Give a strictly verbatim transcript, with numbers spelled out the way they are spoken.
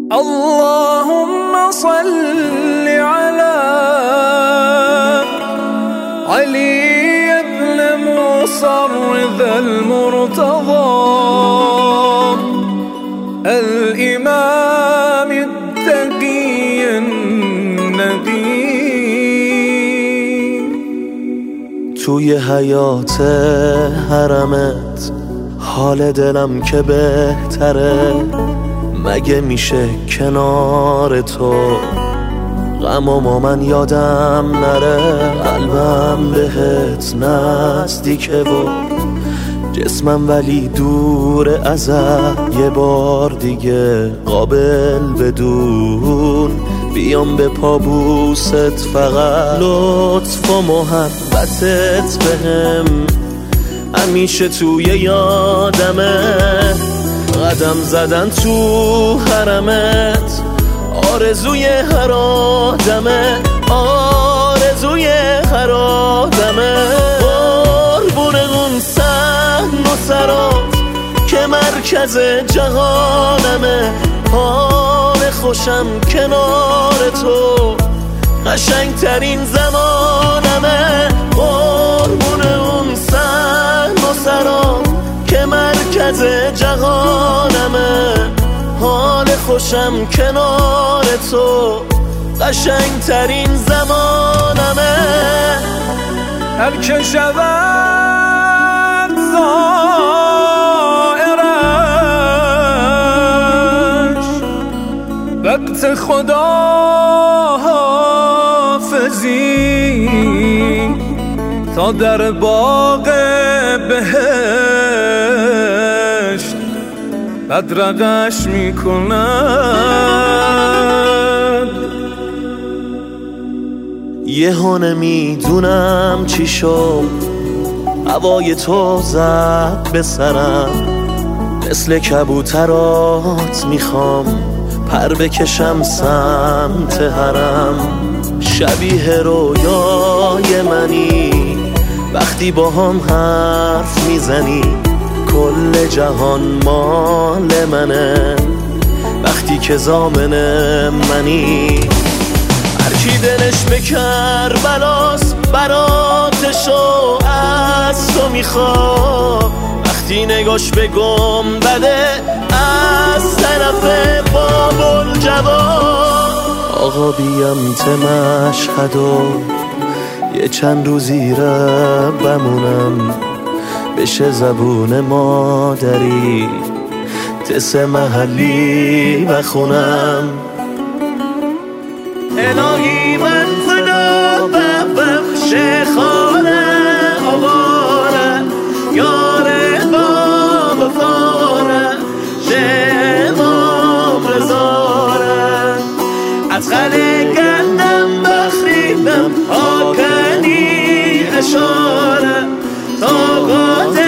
اللهم صل على علي بن موسى ذا المرتضى الإمام التقي النقي. توی حیات حرمت حال دلم که بهتره، مگه میشه کنار تو غمامو من یادم نره. قلبم بهت نزدیکه و جسمم ولی دور ازت، یه بار دیگه قابل بدون بیام به پابوست، فقط لطف و محبتت بهم همیشه توی یادمه. قدم زدن تو حرمت آرزوی هر آدمه، آرزوی هر آدمه. قربون اون صحن و سرات که مرکز جهانمه، حال خوشم کنار تو قشنگ ترین زمانمه. قربون اون صحن و سرات که مرکز جهانمه، حال خوشم کنار تو قشنگ ترین زمانمه. هر که شود زائرش وقت خدا حافظی، تا در باغ بهشت بدرقش میکند. یه ها نمیدونم چی شد، هوای تو زد به سرم، مثل کبوترات میخوام پر بکشم سمت حرم. شبیه رویای منی وقتی با هم حرف میزنی، کل جهان مال منه وقتی که ضامن منی. هرکی دلش به کربلاست براتشو از تو میخواد، وقتی نگاش به گنبده از طرف باب الجواد. آقا بیام ته مشهد و یه چند روزی را بمونم، بشه زبون مادری تس محلی بخونم. الهی من خدا ببخش خانه آواره، یاره باب فاره شمام رزاره، از خله گندم بخریدم آکنی اشاره، طاقات